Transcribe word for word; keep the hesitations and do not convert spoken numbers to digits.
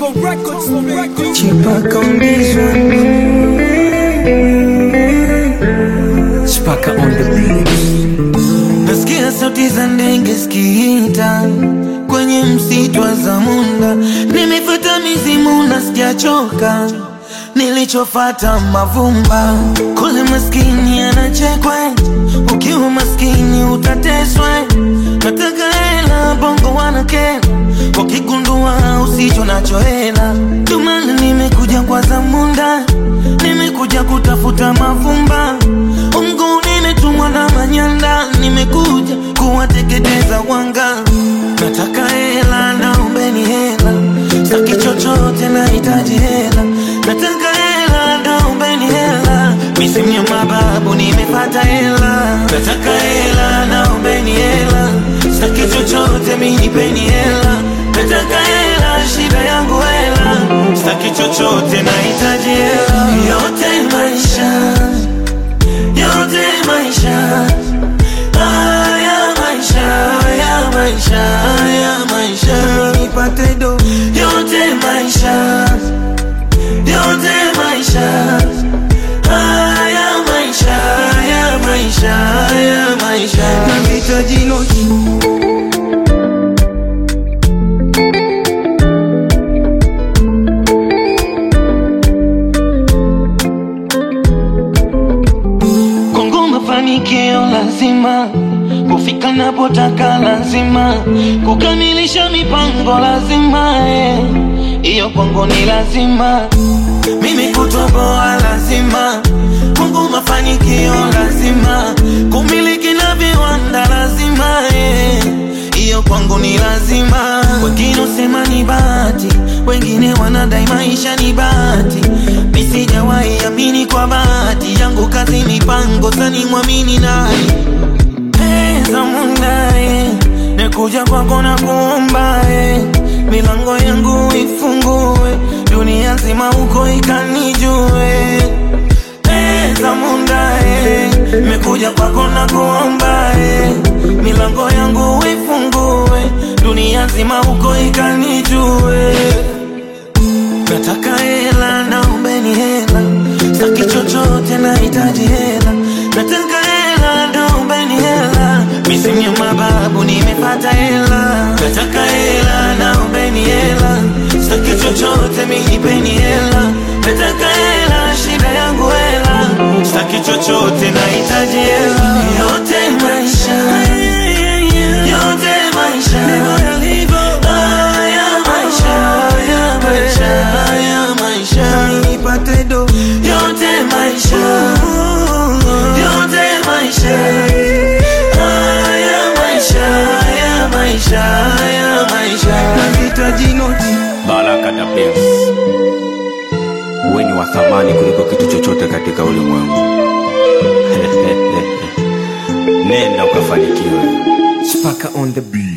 Slow records, slow records. Chipaka on this one. Chipaka on the beat. Nasikia sauti za ndege zikiita kwenye msitu wa Zamunda. Nimefuata mizimu na sijachoka, nilichofata mavumba. Kule maskini anachekwe, ukiwa maskini utateswe. Nataka hela, bongo wanakela, wakigundua usicho nacho hela. Tumana nimekuja kwa Zamunda, nimekuja kutafuta mavumba. Mungu nimetumwa na manyanda, nimekuja kuwateketeza wanga. Nataka hela, naombeni hela, sitaki chochote nahitaji hela. Nataka hela, naombeni hela, misimu ya mababu nimepata hela. Nataka hela, naombeni hela, sitaki chochote minipeni hela. Nataka hela, shida yangu hela, sitaki chochote nahitaji hela. Yote maisha, yote maisha, haya maisha, haya maisha, haya maisha, nipate do. Yote maisha, yote maisha, haya maisha, haya maisha, haya maisha, nahitaji noti. Mafanikio lazima, kufika napotaka lazima, kukamilisha mipango lazima, iyo eh, kwangu ni lazima. Mimi kutoboa lazima, Mungu mafanikio lazima, kumiliki na viwanda lazima, eh, iyo kwangu ni lazima. Wengine usema ni bahati, wengine wanadai maisha ni bahati. Misijawahi amini kwa bahati yangu, kazi mipango, sani mwamini nani. Hey, Zamunda, eh, nekuja kwako na kuomba, eh, milango yangu ifungue, dunia nzima uko ikanijue. Hey, Zamunda, eh, mekuja kwako na kuomba, eh, milango yangu ifungue, dunia nzima uko ikanijue. Nataka hela, naombeni hela, sitaki chochote nahitaji hela. Nataka hela, naombeni hela, misimu ya mababu nimepata hela. Nataka hela, naombeni hela, sitaki chochote minipeni hela. Nataka hela, shida yangu hela, sitaki chochote nahitaji hela. Yote maisha, yote maisha, haya maisha, haya maisha, haya maisha, nipate do. Yote maisha, yote maisha, haya maisha, haya maisha, haya maisha, nahitaji noti. Baraka da Benz, wewe ni wa thamani kuliko kitu chochote katika ulimwengu. Nenda ukafanikiwe. Chipaka on the beat.